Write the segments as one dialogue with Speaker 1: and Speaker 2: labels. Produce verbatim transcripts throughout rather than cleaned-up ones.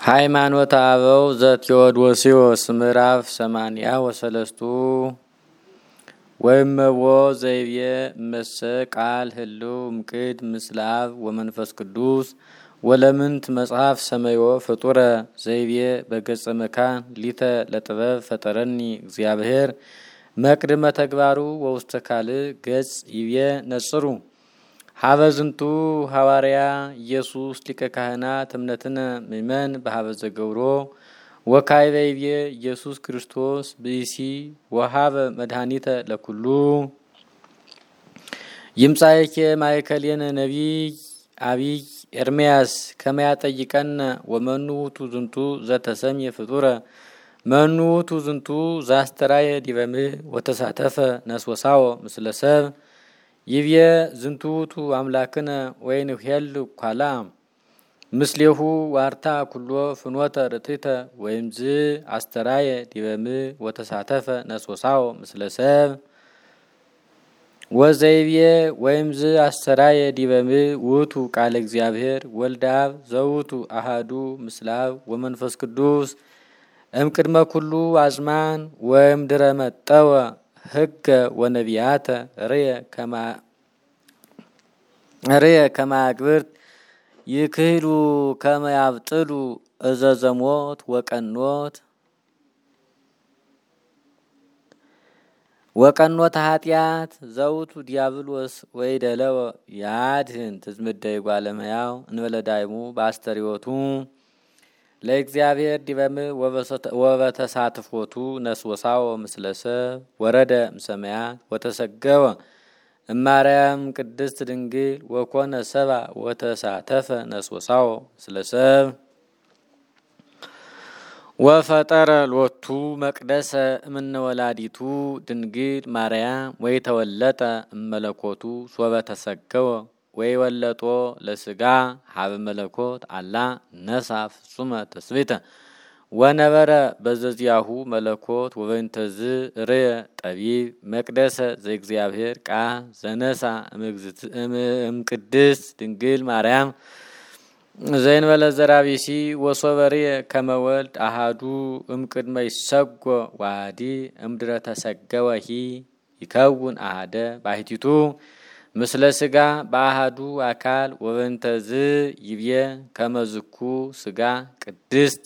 Speaker 1: ሃይማኖተ አበው ዘቴዎዶስዮስ ምዕራፍ ሰማንያ ወሰለስቱ ወይመቦ ዘይቤ መሰ ቃል ህልው እምቅድ ምስለ አብ ወመንፈስ ቅዱስ ወለምንት መጽሐፍ ሰመዮ ፍጡረ ዘይቤ በገጸ መካን ሊተ ለጥበብ ፈጠረኒ እግዚአብሔር መቅድመ ተግባሩ ወውስተ ካልእ ገጽ ይቤ ነጽሩ ሀበዝንቱ ሐዋርያ ኢየሱስ ሊቀ ካህናት እምነትነ ምእመን በሀበዘ ገብሮ ወካይበ ይቤ ኢየሱስ ክርስቶስ ብእሲ ወሀበ መድኃኒተ ለኩሉ ይምጻእከ ማእከሌነ ነቢይ አቢይ ኤርምያስ ከመያጠይቀነ ወመኑ ውእቱ ዝንቱ ዘተሰምየ ፍጡረ መኑ ውእቱ ዝንቱ ዘአስተርአየ ዲበ ምድር ወተሳተፈ ነስወሳዎ ምስለ ሰብ ይብየ ዝንቱ ውእቱ አምላክነ ወይንሄል ኳላ ምስሌሁ ዋርታ ኩሎ ፍኖተ ርትዕተ ወይምዝ አስተርአየ ዲበ ምድር ወተሳተፈ ነስወሳዎ ምስለ ሰብ ወዘይብየ ወይምዝ አስተርአየ ዲበ ምድር ውእቱ ቃለ እግዚአብሔር ወልደ አብ ዘውእቱ አሐዱ ምስለ አብ ወመንፈስ ቅዱስ እምቅድመ ኩሉ አዝማን ወእምድረ መጠወ ህገ ወነቢያተ ርየ ከማ ርየ ከማግብርት ይክህሉ ከመ ያብጥሉ እዘዘሞት ወቀኖት ወቀኖት ኃጢአት ዘውቱ ዲያብሎስ ወይደለወ ያድህን ትዝምደይ ጓለመያው እንበለዳይሙ በአስተሪዮቱ ለእግዚአብሔር ዲበም ወበተሳትፎቱ ነስወሳዎ ምስለ ሰብ ወረደ እምሰማያት ወተሰገወ እማርያም ቅድስት ድንግል ወኮነ ሰባ ወተሳተፈ ነስወሳዎ ምስለ ሰብ ወፈጠረ ሎቱ መቅደሰ እምነ ወላዲቱ ድንግል ማርያም ወይተወለጠ እመለኮቱ ሶበ ተሰገወ ወይወለጦ ለስጋ ሀበ መለኮት አላ ነሳ ፍጹመ ተስቤተ ወነበረ በዘዚያሁ መለኮት ወበእንተዝ ርየ ጠቢብ መቅደሰ ዘእግዚአብሔር ቃል ዘነሳ እምቅድስት ድንግል ማርያም ዘእንበለ ዘራቢሲ ወሶበ ርየ ከመ ወልድ አሐዱ እምቅድመ ይሰጎ ዋዲ እምድረ ተሰገወሂ ይከውን አሐደ ባሕቲቱ ምስለ ስጋ በአሐዱ አካል ወበእንተዝ ይብየ ከመዝኩ ስጋ ቅድስት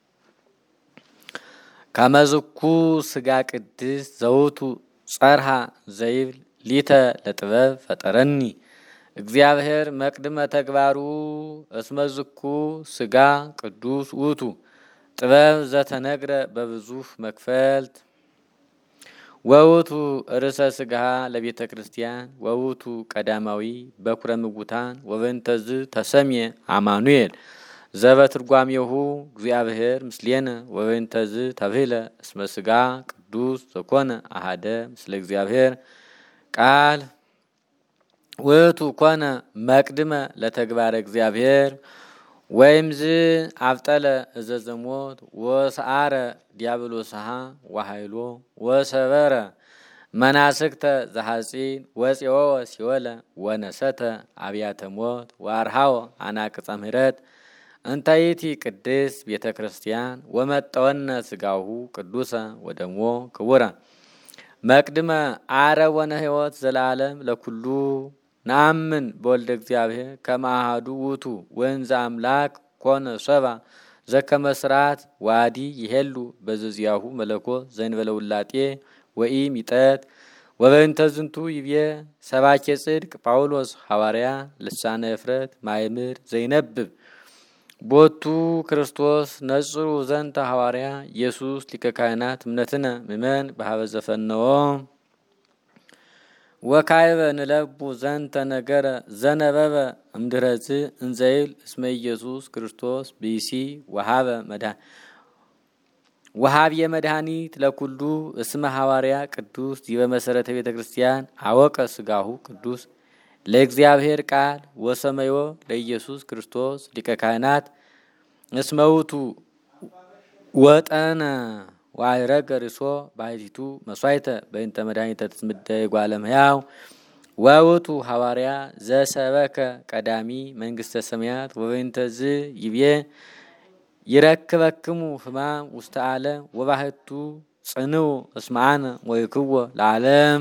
Speaker 1: ከመዝኩ ስጋ ቅድስት ዘውቱ ጸርሃ ዘይብል ሊተ ለጥበብ ፈጠረኒ እግዚአብሔር መቅድመ ተግባሩ እስመዝኩ ስጋ ቅዱስ ውእቱ ጥበብ ዘተነግረ በብዙህ መክፈልት ወውቱ ርዕሰ ስጋ ለቤተ ክርስቲያን ወውቱ ቀዳማዊ በኩረ ምውታን ወበእንተዝ ተሰምየ አማኑኤል ዘበትርጓሜሁ እግዚአብሔር ምስሌነ ወበእንተዝ ተብህለ እስመ ስጋ ቅዱስ ዘኮነ አሐደ ምስለ እግዚአብሔር ቃል ውእቱ ኮነ መቅድመ ለተግባረ እግዚአብሔር ወይምዝ አብጠለ እዘዘሞት ወሰአረ ዲያብሎስሃ ወኃይሎ ወሰበረ መናስክተ ዘሐጺን ወፄወ ሲወለ ወነሰተ አብያተ ሞት ወአርሃወ አናቅጸ ምህረት እንታይቲ ቅድስ ቤተ ክርስቲያን ወመጠወነ ስጋሁ ቅዱሰ ወደሞ ክቡረ መቅድመ አረ ወነ ሕይወት ዘላለም ለኩሉ ናምን በወልደ እግዚአብሔር ከመ አሐዱ ውእቱ ወንዘ አምላክ ኮነ ሰባ ዘከመ ስርዓት ዋዲ ይሄሉ በዘዚያሁ መለኮት ዘእንበለ ውላጤ ወኢ ሚጠት ወበእንተ ዝንቱ ይብየ ሰባኬ ጽድቅ ጳውሎስ ሐዋርያ ልሳነ እፍረት ማእምር ዘይነብብ ቦቱ ክርስቶስ ነጽሩ ዘንተ ሐዋርያ ኢየሱስ ሊቀ ካህናት እምነትነ ምእመን በሀበ ዘፈነዎ ወካይበ ንለቡ ዘንተ ነገረ ዘነበበ እምድረዝ እንዘይል እስመ ኢየሱስ ክርስቶስ ብእሲ ወሀበ መድኃኒት ወሀብየ መድኃኒት ለኩሉ እስመ ሐዋርያ ቅዱስ ዲበ መሰረተ ቤተ ክርስቲያን አወቀ ስጋሁ ቅዱስ ለእግዚአብሔር ቃል ወሰመዮ ለኢየሱስ ክርስቶስ ሊቀ ካህናት እስመ ውእቱ ወጠነ ዋይረገ ርእሶ ባሕቲቱ መስዋዕተ በእንተ መድኃኒተ ትዝምደይ ጓለመያው ወውእቱ ሐዋርያ ዘሰበከ ቀዳሚ መንግስተ ሰማያት ወበእንተዝ ይብየ ይረክበክሙ ሕማም ውስተ ዓለም ወባህቱ ጽንው እስማዓነ ወይክዎ ለዓለም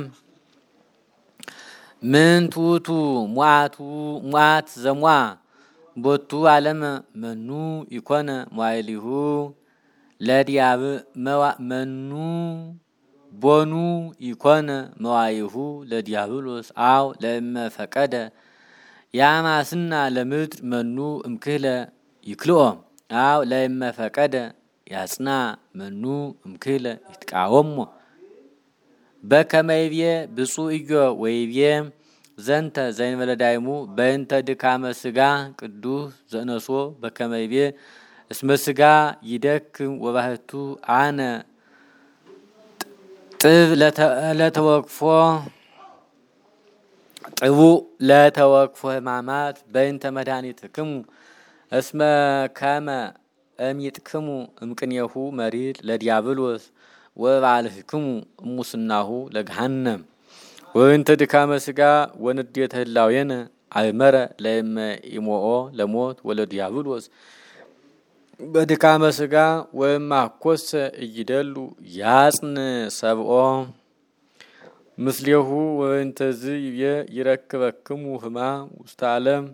Speaker 1: ምን ትውቱ ሙዓቱ ሙዓት ዘሟ ቦቱ ዓለም መኑ ይኮነ ሞይሊሁ ለዲያብ መኑ ቦኑ ይኮነ መዋይሁ ለዲያብሎስ አው ለእመ ፈቀደ ያማስና ለምድር መኑ እምክህለ ይክልኦ አው ለእመ ፈቀደ ያጽና መኑ እምክህለ ይትቃወሞ በከመይቤ ብፁዕ ኢዮ ወይቤ ዘንተ ዘይንበለ ዳይሙ በእንተ ድካመ ሥጋ ቅዱስ ዘነሶ በከመይቤ እስመ ሥጋ ይደክም ወባህቱ አነ ጥብ ለተወክፎ ጥቡ ለተወክፎ ሕማማት በእንተ መድኃኒትክሙ እስመ ከመ እምይጥክሙ እምቅኔሁ መሪር ለዲያብሎስ ወባልህክሙ እሙስናሁ ለገሃነም ወእንተ ድካመ ሥጋ ወንዴተ ህላዌነ አእመረ ለእመ ኢሞኦ ለሞት ወለዲያብሎስ በድካመ ሥጋ ወእምአኰሰ እይደሉ ያጽን ሰብኦ ምስሌሁ ወእንተዝ ይቤ ይረክበክሙ ሕማም ውስተ ዓለም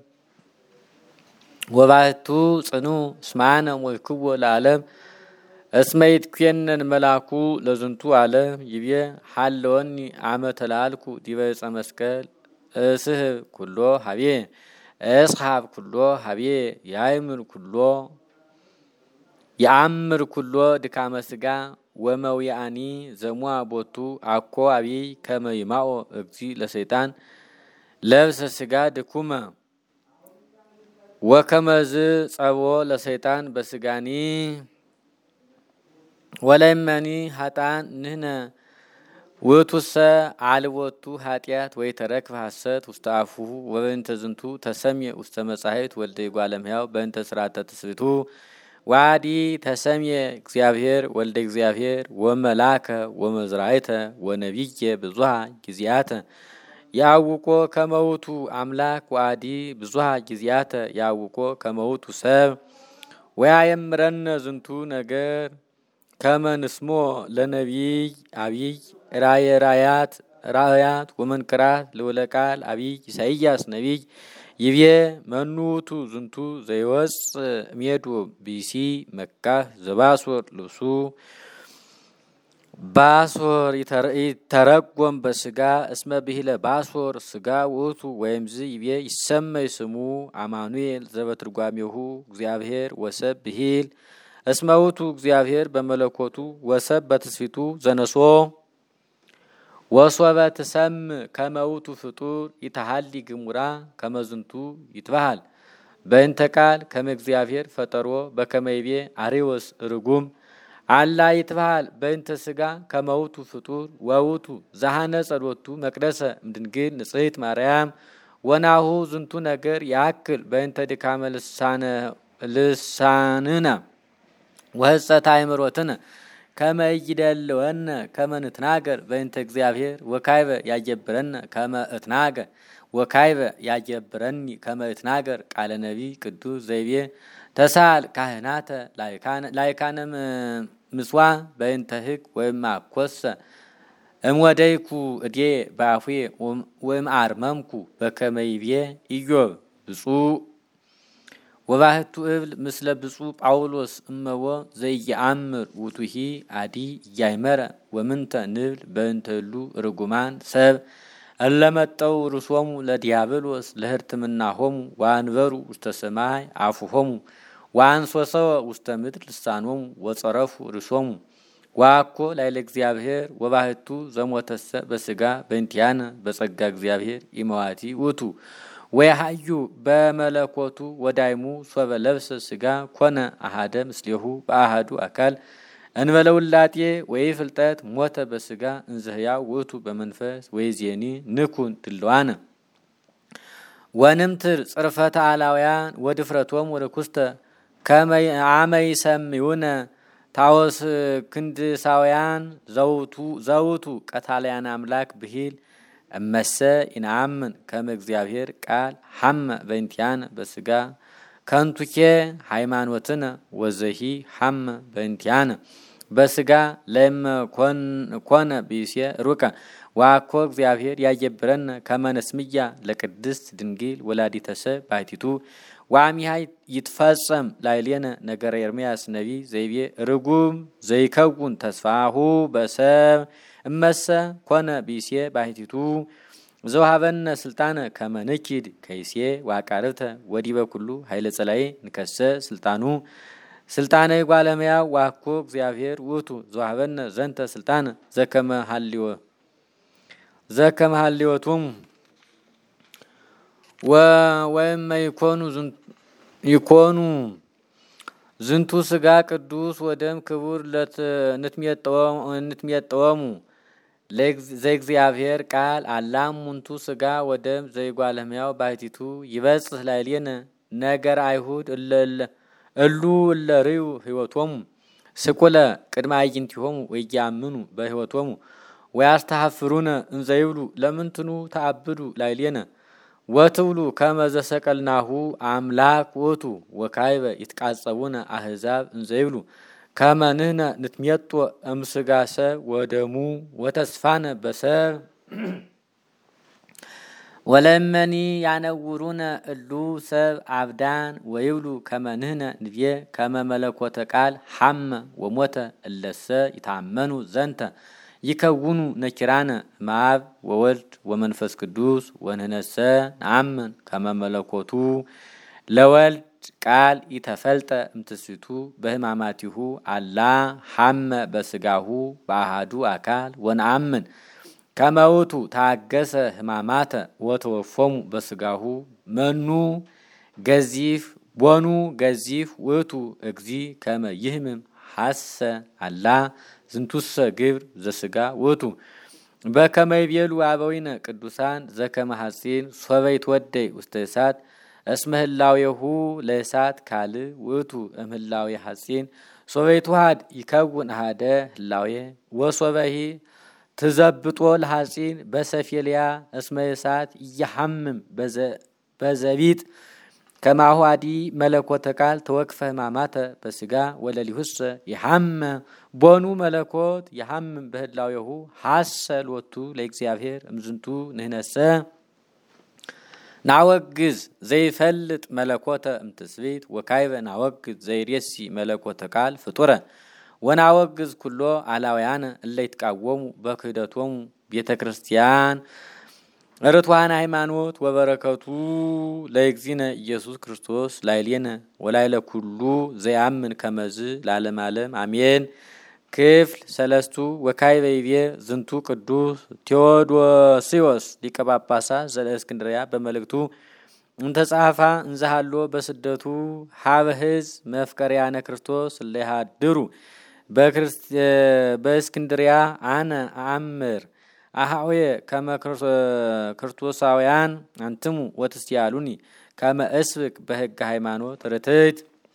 Speaker 1: ወባህቱ ጽኑ እስማዓነ ወይክዎ ለዓለም እስመ ይትኮነን መላኩ ለዝንቱ ዓለም ይቤ ሐለወኒ አመ ተላልኩ ዲበ ዕፀ መስቀል እስህብ ኩሎ ሀቤ እስሐብ ኩሎ ሀቤ ያእምር ኩሎ የአምር ኩሎ ድካመ ሥጋ ወመዊአኒ ዘሟ ቦቱ አኮ አብይ ከመ ይማኦ እግዚ ለሰይጣን ለብሰ ሥጋ ድኩመ ወከመዝ ጸቦ ለሰይጣን በስጋኒ ወለይመኒ ሀጣን ንህነ ውእቱሰ አልቦቱ ኃጢአት ወይ ተረክበ ሐሰት ውስተ አፉሁ ወበእንተ ዝንቱ ተሰምየ ውስተ መጻሕፍት ወልደ እጓለ እመሕያው በእንተ ስርዓተ ትስብእቱ ዋዲ ተሰምየ እግዚአብሔር ወልደ እግዚአብሔር ወመላከ ወመዝራዕተ ወነቢየ ብዙሃ ጊዜያተ ያውቆ ከመውቱ አምላክ ዋዲ ብዙሃ ጊዜያተ ያውቆ ከመውቱ ሰብ ወያየምረነ ዝንቱ ነገር ከመንስሞ ለነቢይ አብይ ራየ ራያት ራያት ወመንክራት ለወለቃል አብይ ኢሳይያስ ነቢይ ይቤ መኑቱ ዝንቱ ዘይወፅ ሜዱ ቢሲ መካህ ዘባሶር ልብሱ ባሶር ይተረጎም በስጋ እስመ ብሂለ ባሶር ስጋ ውእቱ ወይምዝ ይቤ ይሰመይ ስሙ አማኑኤል ዘበትርጓሜሁ እግዚአብሔር ወሰብ ብሂል እስመ ውእቱ እግዚአብሔር በመለኮቱ ወሰብ በትስፊቱ ዘነሶ ወሶበ ትሰምዕ ከመ ውእቱ ፍጡር ይተሃሊ ግሙራ ከመዝንቱ ይትበሃል በእንተ ቃል ከመ እግዚአብሔር ፈጠሮ በከመ ይቤ አርዮስ ርጉም አላ ይትበሃል በእንተ ሥጋ ከመ ውእቱ ፍጡር ወውእቱ ዘሐነጸ ሎቱ መቅደሰ እምድንግል ንጽሕት ማርያም ወናሁ ዝንቱ ነገር ያክል በእንተ ድካመ ልሳነ ልሳንነ ወሕፀተ አእምሮትነ ከመ ይደልወነ ከመ ንትናገር በእንተ እግዚአብሔር ወካይበ ያጀብረነ ከመ እትናገር ወካይበ ያጀብረኒ ከመ እትናገር ቃለ ነቢይ ቅዱስ ዘይቤ ተሳል ካህናተ ላይካነ ምስዋ በእንተ ሕግ ወእምአኰሰ እምወደይኩ እዴ በአፉየ ወእምአርመምኩ በከመ ይቤ ኢዮብ ብፁዕ ወባህቱ እብል ምስለ ብፁዕ ጳውሎስ እመዎ ዘይአምር ውቱሂ አዲ እያይመረ ወምንተ ንብል በእንተሉ ርጉማን ሰብ እለመጠው ርሶሙ ለዲያብሎስ ለህርትምናሆሙ ዋንበሩ ውስተ ሰማይ አፉሆሙ ዋንሶሰወ ውስተ ምድር ልሳኖሙ ወጸረፉ ርሶሙ ዋኮ ላይለ እግዚአብሔር ወባህቱ ዘሞተሰ በስጋ በእንቲያነ በጸጋ እግዚአብሔር ኢመዋቲ ውቱ ወያሃዩ በመለኮቱ ወዳይሙ ሶበ ለብሰ ስጋ ኮነ አሃደ ምስሌሁ በአሃዱ አካል እንበለ ውላጤ ወይ ፍልጠት ሞተ በስጋ እንዘህያው ውእቱ በመንፈስ ወይዜኒ ንኩን ድልዋነ ወንምትር ጽርፈተ አላውያን ወድፍረቶም ወረኩስተ ከመ አመይ ሰምዩነ ታወስ ክንድሳውያን ዘውቱ ዘውቱ ቀታልያን አምላክ ብሂል እመሰ ኢናምን ከመ እግዚአብሔር ቃል ሐመ በእንቲያነ በስጋ ከንቱኬ ሃይማኖትን ወዘሂ ሐመ በእንቲአነ በስጋ ለመ ኮነ ቢሴ ሩቀ ዋኮ እግዚአብሔር ያየብረን ከመነስምያ ለቅድስት ድንግል ወላዲተ ሰብ ባሕቲቱ ዋሚሃ ይትፈጸም ላይሌነ ነገረ ኤርምያስ ነቢ ዘይቤ ርጉም ዘይከውን ተስፋሁ በሰብ እመሰ ኮነ ቢሴ ባሕቲቱ ዘውሃበነ ስልጣነ ከመንኪድ ከይሴ ዋቃርብተ ወዲበ ኩሉ ኃይለ ጸላይ ንከሰ ስልጣኑ ስልጣነ ጓለመያ ዋኮ እግዚአብሔር ውቱ ዘውሃበነ ዘንተ ስልጣነ ዘከመ ሐልዮ ዘከመ ሐልዮቱም ወወይም ይኮኑ ይኮኑ ዝንቱ ስጋ ቅዱስ ወደም ክቡር ለትንትሚያጠወሙ እንትሚያጠወሙ ለእግዚአብሔር ቃል አላም ሙንቱ ስጋ ወደም ዘይጓለመያው ባሕቲቱ ይበጽሕ ላይሌነ ነገር አይሁድ እለለ እሉ ለሪው ህይወቶሙ ስኩለ ቅድመ አይንቲሆሙ ወያምኑ በህይወቶሙ ወያስተሐፍሩነ እንዘይብሉ ለምንትኑ ተአብዱ ላይሌነ ወትብሉ ከመዘ ሰቀልናሁ አምላክ ውእቱ ወካይበ ይትቃጸቡነ አህዛብ እንዘይብሉ ከመንህነ ንትሜጦ እምስጋሰ ወደሙ ወተስፋነ በሰብ ወለመኒ ያነውሩነ እሉ ሰብ አብዳን ወይብሉ ከመንህነ ንብየ ከመመለኮተ ቃል ሐመ ወሞተ እለሰ ይታመኑ ዘንተ ይከውኑ ነኪራነ ማብ ወወልድ ወመንፈስ ቅዱስ ወንህነሰ ነአምን ከመመለኮቱ ለወልድ ቃል ይተፈልጠ እምትስቱ በህማማቲሁ አላ ሐመ በስጋሁ በአሃዱ አካል ወነአምን ከመውቱ ታገሰ ህማማተ ወተወፎሙ በስጋሁ መኑ ገዚፍ ቦኑ ገዚፍ ውቱ እግዚ ከመ ይህምም ሐሰ አላ ዝንቱሰ ግብር ዘስጋ ውቱ በከመ ይቤሉ አበዊነ ቅዱሳን ዘከመ ሐጺን ሶበይት ወደይ ውስተ እሳት እስመ ህላዌሁ ለእሳት ካል ውቱ እምህላዌ ሐጺን ሶበይት ዋድ ይከውን አሃደ ህላዌ ወሶበሂ ትዘብጦ ለሐጺን በሰፊልያ እስመ እሳት ይሐምም በዘቢጥ ከማሁ አዲ መለኮተ ቃል ተወክፈ ህማማተ በስጋ ወለሊሁሰ ይሐመ ቦኑ መለኮት ይሐምም በህላዌሁ ሐሰ ሎቱ ለእግዚአብሔር እምዝንቱ ንህነሰ ናወግዝ ዘይፈልጥ መለኮተ እምትስብእት ወካይበ ናወግዝ ዘይሬሲ መለኮተ ቃል ፍጡረ ወናወግዝ ኩሎ አላውያነ እለ ይትቃወሙ በክህደቶሙ ቤተ ክርስቲያን ርቱዓነ ሃይማኖት ወበረከቱ ለእግዚእነ ኢየሱስ ክርስቶስ ላይሌነ ወላይለ ኩሉ ዘያምን ከመዝ ለዓለም ዓለም አሜን። ክፍል ሰለስቱ ወካይበ ይቤ ዝንቱ ቅዱስ ቴዎዶስዮስ ሊቀ ጳጳሳት ዘእስክንድርያ በመልእክቱ እንተጻፋ እንዘሃሎ በስደቱ ሀበ ሕዝብ መፍቀሪያነ ክርስቶስ ለሃድሩ በእስክንድርያ አነ አምር አሃዌ ከመ ክርስቶሳውያን አንትሙ ወትስያሉኒ ከመ እስብክ በሕገ ሃይማኖት ርትዕት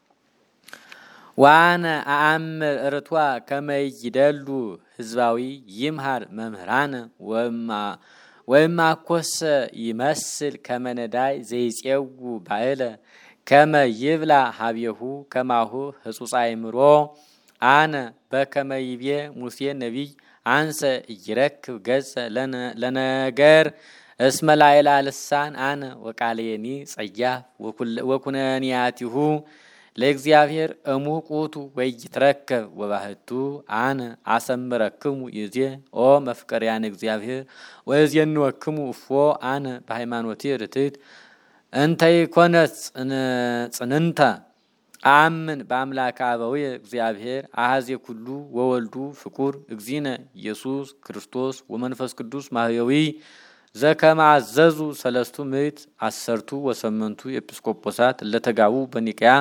Speaker 1: ዋነ አምር ርቷ ከመ ይደሉ ህዝባዊ ይምሃር መምህራነ ወማ ወማ ኮሰ ይመስል ከመ ነዳይ ዘይጼው ባእለ ከመ ይብላ ሀቤሁ ከማሁ ህጹጽ አእምሮ አነ በከመ ይቤ ሙሴ ነቢይ አንሰ ይረክብ ገጸ ለነገር እስመ ላዕለ ልሳን አነ ወቃልየኒ ጸያፍ ወኩነንያቲሁ ለእግዚአብሔር እሙቁቱ ወይትረከብ ወባህቱ አነ አሰምረክሙ ይዜ ኦ መፍቀሪያን እግዚአብሔር ወይዜንወክሙ እፎ አነ በሃይማኖቴ ርትዕት እንተ ይኮነት ጽንንተ አምን በአምላክ አበዊየ እግዚአብሔር አሐዜ ኩሉ ወወልዱ ፍቁር እግዚእነ ኢየሱስ ክርስቶስ ወመንፈስ ቅዱስ ማህየዊ ዘከመ አዘዙ ሰለስቱ ምዕት አሰርቱ ወሰመንቱ ኤጲስቆጶሳት ለተጋቡ በኒቅያ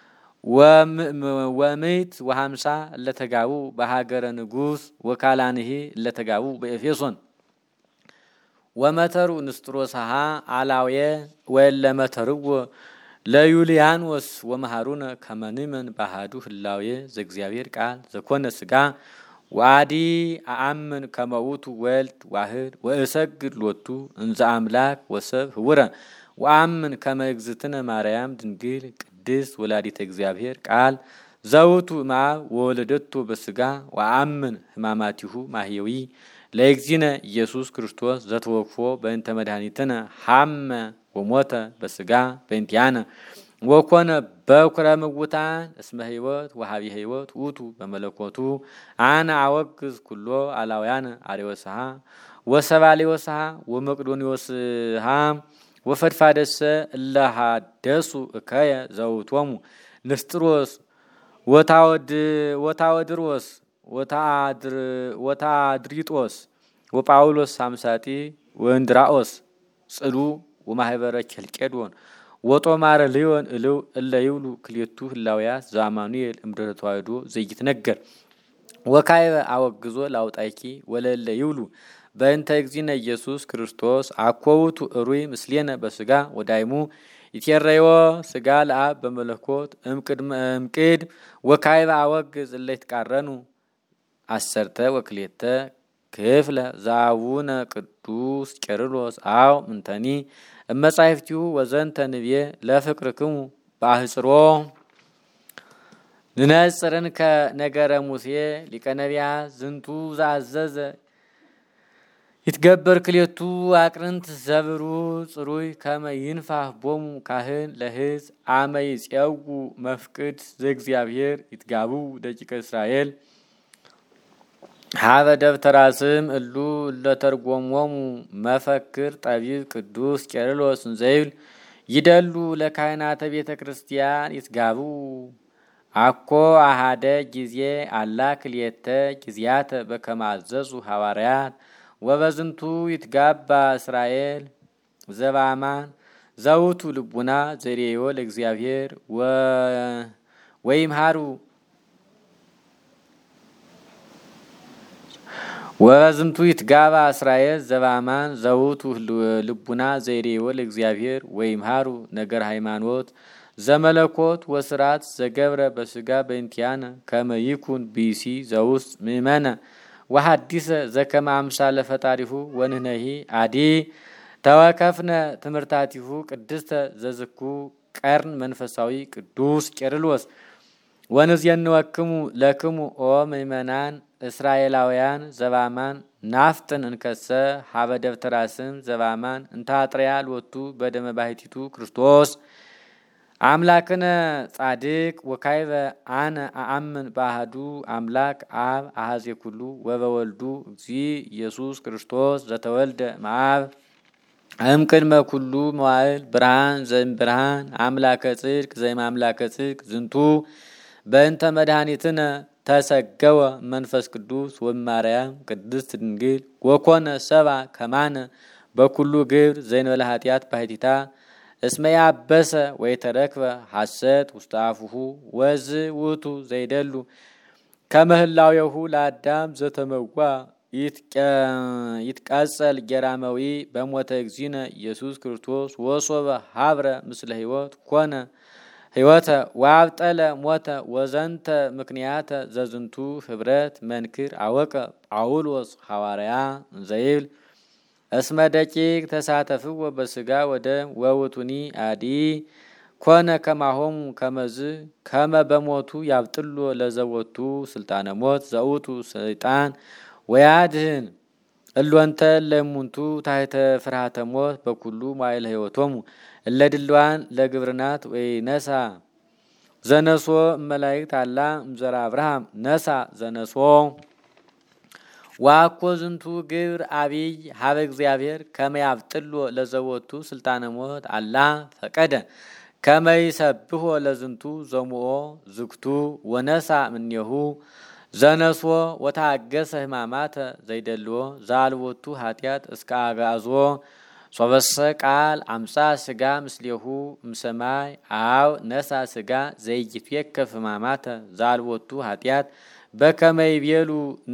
Speaker 1: ወምዕት ወሃምሳ ለተጋቡ በሀገረ ንጉስ ወካላንሂ ለተጋቡ በኤፌሶን ወመተሩ ንስጥሮስሃ አላውየ ወለመተርዎ ለዩልያኖስ ወመሃሩነ ከመንመን ባህዱ ህላዌ ዘእግዚአብሔር ቃል ዘኮነ ስጋ ዋዲ አአምን ከመውቱ ወልድ ዋህድ ወእሰግድ ሎቱ እንዘ አምላክ ወሰብ ህውረ ወአምን ከመ እግዝእትነ ማርያም ድንግል ቅድስት ወላዲተ እግዚአብሔር ቃል ዘውቱ እምአብ ወወለደቱ በስጋ ወአምን ሕማማቲሁ ማህየዊ ለእግዚእነ ኢየሱስ ክርስቶስ ዘተወክፎ በእንተ መድኃኒትነ ሐመ ወሞተ በስጋ በእንቲአነ ወኮነ በኩረ ምውታን እስመ ሕይወት ወሀቢ ሕይወት ውእቱ በመለኮቱ አነ አወግዝ ኩሎ አላውያነ አርዮስሃ ወሰባልዮስሃ ወመቅዶንዮስሃ ወፈድፋደሰ እለሃደሱ እከየ ዘውቶሙ ንስጥሮስ ወታወድ ወታወድሮስ ወታድር ወታድሪጦስ ወጳውሎስ ሳምሳጢ ወእንድራኦስ ጽሉ ወማህበረ ኬልቄዶን ወጦማረ ሊዮን እለው እለ ይብሉ ክልኤቱ ህላውያት ዘአማኑኤል እምድኅረ ተዋሕዶ ዘይትነገር ወካይበ አወግዞ ላውጣይኪ ወለለ ይብሉ በእንተ እግዚእነ ኢየሱስ ክርስቶስ አኮውቱ እሩይ ምስሌነ በስጋ ወዳይሙ ይትየረዮ ስጋ ለአብ በመለኮት እምቅድመ እምቅድ ወካይበ አወግዝ እለ ይትቃረኑ አሰርተ ወክልኤተ ክፍለ ዘአቡነ ቅዱስ ቄርሎስ አው ምንተኒ እመጻሕፍቲሁ ወዘንተ ንብየ ለፍቅርክሙ በአህጽሮ ንነጽርን ከነገረ ሙሴ ሊቀ ነቢያት ዝንቱ ዘአዘዘ ይትገበር ክልኤቱ አቅርንት ዘብሩ ጽሩይ ከመ ይንፋህ ቦሙ ካህን ለሕዝብ አመ ይጼው መፍቅድ ዘእግዚአብሔር ይትጋቡ ደቂቀ እስራኤል ሀበ ደብተራ ስም እሉ ለተርጎሞሙ መፈክር ጠቢብ ቅዱስ ቄርሎስ ዘይብል ይደሉ ለካህናተ ቤተ ክርስቲያን ይትጋቡ አኮ አሃደ ጊዜ አላ ክልኤተ ጊዜያተ በከመ አዘዙ ሐዋርያት ወበዝንቱ ይትጋባ እስራኤል ዘበአማን ዘውቱ ልቡና ዘሬዮ ለእግዚአብሔር ወይምሃሩ ወበዝንቱ ይትጋባ እስራኤል ዘበአማን ዘውቱ ልቡና ዘሬዮ ለእግዚአብሔር ወይምሃሩ ነገር ሃይማኖት ዘመለኮት ወስራት ዘገብረ በስጋ በእንቲአነ ከመ ይኩን ቢሲ ዘውስጥ ምእመነ ወሐዲሰ ዘከመ አምሳለ ፈጣሪሁ ወንህነሂ አዲ ተወከፍነ ትምህርታቲሁ ቅድስተ ዘዝኩ ቀርን መንፈሳዊ ቅዱስ ቄርሎስ ወንዝየንወክሙ ለክሙ ኦ ምእመናን እስራኤላውያን ዘበአማን ናፍጥን እንከሰ ሀበ ደብተራ ስም ዘበአማን እንታጥሪያ ሎቱ በደመ ባሕቲቱ ክርስቶስ አምላክነ ጻድቅ ወካይበ አነ አአምን በአሐዱ አምላክ አብ አሐዜ ኩሉ ወበወልዱ እግዚእ ኢየሱስ ክርስቶስ ዘተወልደ እምአብ እምቅድመ ኩሉ መዋዕል ብርሃን ዘእምብርሃን አምላከ ጽድቅ ዘእምአምላከ ጽድቅ ዝንቱ በእንተ መድኃኒትነ ተሰገወ መንፈስ ቅዱስ ወማርያም ቅድስት ድንግል ወኮነ ሰባ ከማነ በኩሉ ግብር ዘእንበለ ኃጢአት ባሕቲታ እስመ ያበሰ ወይተረክበ ሐሰት ውስተ አፉሁ ወዝ ውእቱ ዘይደሉ ከመ ህላዌሁ ለአዳም ዘተመዋ ይትቀጸል ጌራመዊ በሞተ እግዚእነ ኢየሱስ ክርስቶስ ወሶበ ሀብረ ምስለ ሕይወት ኮነ ሕይወተ ወአብጠለ ሞተ ወዘንተ ምክንያተ ዘዝንቱ ህብረት መንክር አወቀ ጳውሎስ ሐዋርያ ዘይብል እስመ ደቂቅ ተሳተፍዎ በስጋ ወደም ወውቱኒ አዲ ኮነ ከማሆሙ ከመዝ ከመ በሞቱ ያብጥሎ ለዘወቱ ስልጣነ ሞት ዘውቱ ሰይጣን ወያድህን እሎንተ ለሙንቱ ታሕተ ፍርሃተ ሞት በኩሉ ማይለ ሕይወቶሙ እለድልዋን ለግብርናት ወይ ነሳ ዘነሶ መላእክት አላ እምዘራ አብርሃም ነሳ ዘነሶ ዋኮ ዝንቱ ግብር አብይ ሀበ እግዚአብሔር ከመ ያብጥሎ ለዘወቱ ስልጣነ ሞት አላ ፈቀደ ከመ ይሰብሖ ለዝንቱ ዘሙኦ ዝክቱ ወነሳ እምኔሁ ዘነሶ ወታገሰ ሕማማተ ዘይደልዎ ዘአልቦቱ ኃጢአት እስከ አግዓዞ ሶበሰ ቃል አምጻ ስጋ ምስሌሁ እምሰማይ አው ነሳ ስጋ ዘይትፌከፍ ሕማማተ ዘአልቦቱ ኃጢአት በከመ ይቤሉ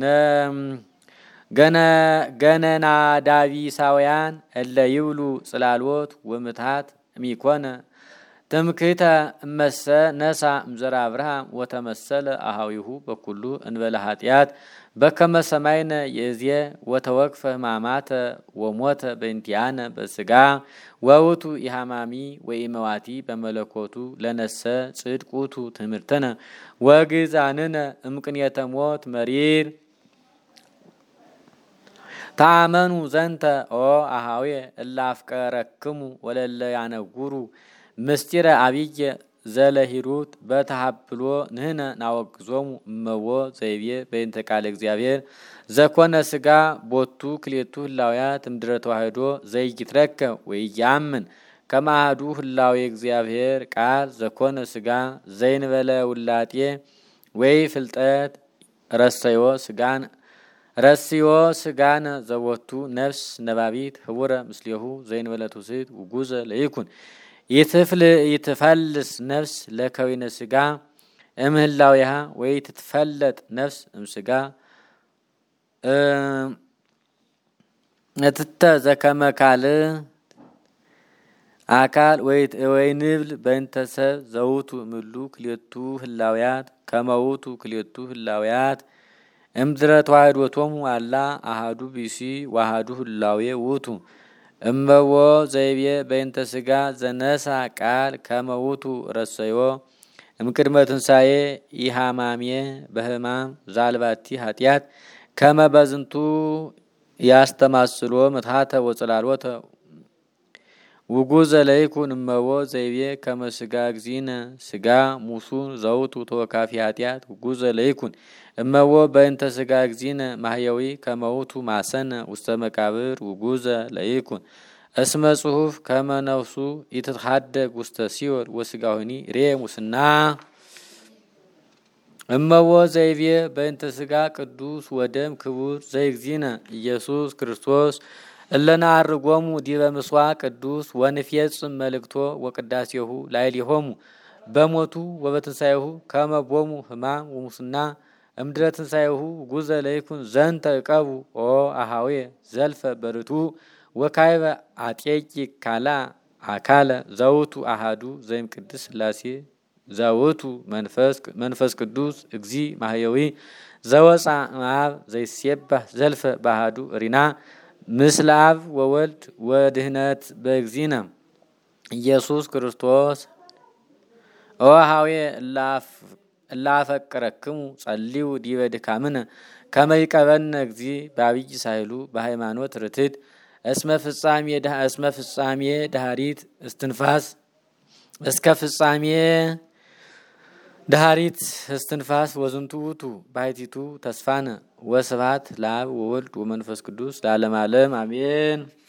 Speaker 1: ገነ ገነና ዳቢሳውያን እለ ይብሉ ጽላልዎት ወምትሃት እሚኮነ ትምክህተ እመሰ ነሳ እምዘራ አብርሃም ወተመሰለ አሃዊሁ በኩሉ እንበለ ኃጢአት በከመ ሰማይነ የእዝየ ወተወክፈ ሕማማተ ወሞተ በእንቲአነ በስጋ ወውቱ ኢሃማሚ ወኢመዋቲ በመለኮቱ ለነሰ ጽድቅ ውእቱ ትምህርተነ ወግዛንነ እምቅንየተ ሞት መሪር ታመኑ ዘንተ ኦ አሃዌ እለ አፍቀረክሙ ወለለ ያነጉሩ ምስጢረ አብየ ዘለሂሩት በተሃብሎ ንህነ ናወግዞሙ እመዎ ዘይቤ በእንተ ቃለ እግዚአብሔር ዘኮነ ስጋ ቦቱ ክሌቱ ህላውያት እምድረ ተዋህዶ ዘይትረከብ ወይያምን ከማሃዱ ህላዌ እግዚአብሔር ቃል ዘኮነ ስጋ ዘይንበለ ውላጤ ወይ ፍልጠት ረሰዮ ስጋን ረስዮ ስጋነ ዘቦቱ ነፍስ ነባቢት ህቡረ ምስሌሁ ዘይንበለ ትውስት ውጉዘ ለይኩን ይትፍል ይትፈልስ ነፍስ ለከዊነ ስጋ እምህላውያ ወይ ትትፈለጥ ነፍስ እምስጋ እትተ ዘከመካል አካል ወይ ወይ ንብል በእንተሰብ ዘውቱ ምሉ ክሌቱ ህላውያት ከመውቱ ክሌቱ ህላውያት እምድረ ተዋህዶቶሙ አላ አሃዱ ቢሲ ዋሃዱ ህላዌ ውቱ እመዎ ዘይቤ በእንተ ስጋ ዘነሳ ቃል ከመውቱ ረሰዮ እምቅድመ ትንሣኤ ኢሃማሜ በህማም ዛልባቲ ኃጢአት ከመበዝንቱ ያስተማስሎ ምትሃተ ወጽላሎተ ውጉዘ ለይኩን እመዎ ዘይቤ ከመስጋ እግዚእነ ስጋ ሙሱን ዘውቱ ተወካፊ ኃጢአት ውጉዘ ለይኩን እመዎ በእንተ ስጋ እግዚእነ ማህያዊ ከመውቱ ማሰነ ውስተ መቃብር ውጉዘ ለይኩን እስመ ጽሑፍ ከመነፍሱ ይትሐደግ ውስተ ሲኦል ወስጋሁኒ ሬ ሙስና እመዎ ዘይቤ በእንተ ስጋ ቅዱስ ወደም ክቡር ዘይግዚእነ ኢየሱስ ክርስቶስ እለና አርጎሙ ዲበ ምስዋ ቅዱስ ወንፌጽም መልእክቶ ወቅዳሴሁ ላይሊሆሙ በሞቱ ወበትንሣኤሁ ከመቦሙ ህማም ወሙስና እምድረ ትንሣኤሁ ጉዘ ለይኩን ዘንተ እቀቡ ኦ አሃዌ ዘልፈ በርቱ ወካይበ አጤቂ ካላ አካለ ዘውቱ አሃዱ ዘይም ቅድስ ሥላሴ ዘውቱ መንፈስ መንፈስ ቅዱስ እግዚ ማህየዊ ዘወፃ አብ ዘይሴባህ ዘልፈ ባህዱ ሪና ምስለ አብ ወወልድ ወድህነት በእግዚእነ ኢየሱስ ክርስቶስ ኦ አሃዌ ላፍ ላፈቅረክሙ ጸልዩ ዲበ ድካምነ ከመ ይቀበልነ እግዚእ በአብይ ሳይሉ በሃይማኖት ርትዕት እስመ ፍጻሜ እስመ ፍጻሜ ዳህሪት እስትንፋስ እስከ ፍጻሜ ዳህሪት እስትንፋስ ወዝንቱ ውእቱ ባሕቲቱ ተስፋነ ወስብሐት ለአብ ወወልድ ወመንፈስ ቅዱስ ለዓለመ ዓለም አሜን።